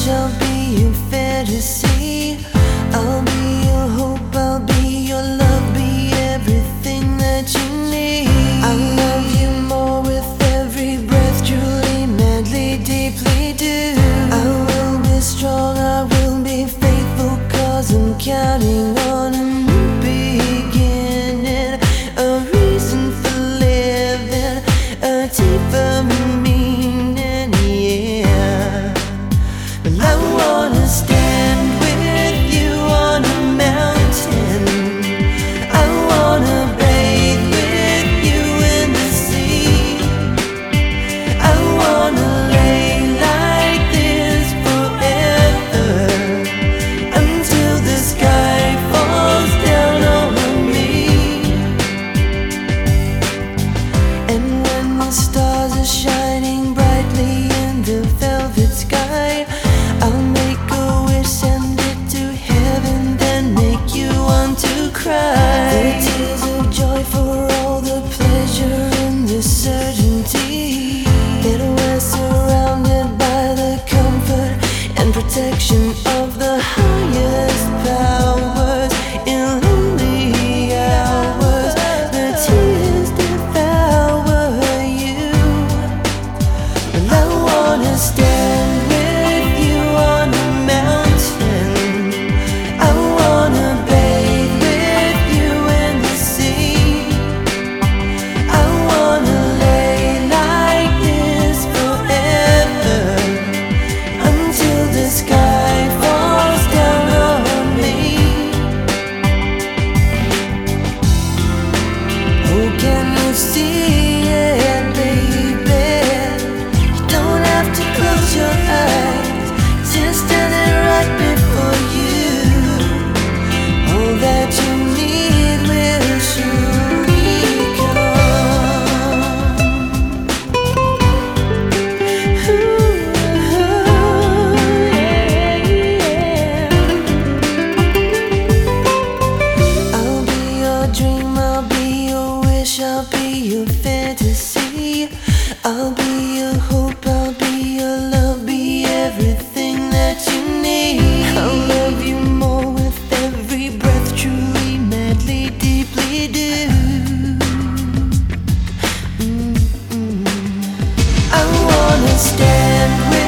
wish, I'll be your fantasy. I'll be your hope, I'll be your love, be everything that you need. I love you more with every breath, truly, madly, deeply do. I will be strong, I will be faithful, 'cause I'm counting on a new beginning, a reason for living, a deeper meaning, yeah. Well, I wanna stand with you on a mountain, I wanna bathe with you in the sea, I wanna lay like this forever, until the sky falls down over me. And when the stars are shining brightly in the velvet sky, I'll make a wish, send it to heaven, then make you want to cry. The tears of joy for all the pleasure and the certainty that we're surrounded by the comfort and protection of the highest powers. In lonely hours, the tears devour you. And I wanna stand with you on a mountain, I wanna bathe with you in the sea, I wanna lay like this forever, until the sky falls down on me. Oh, can you see it, baby? You don't have to close your eyes, just standing right before you. All that you need will surely come. Ooh, yeah. I'll be your dream, I'll be your wish, I'll be your fantasy. I'll be your hope, I'll be your love, be everything that you need. I'll love you more with every breath, truly, madly, deeply do. I wanna stand with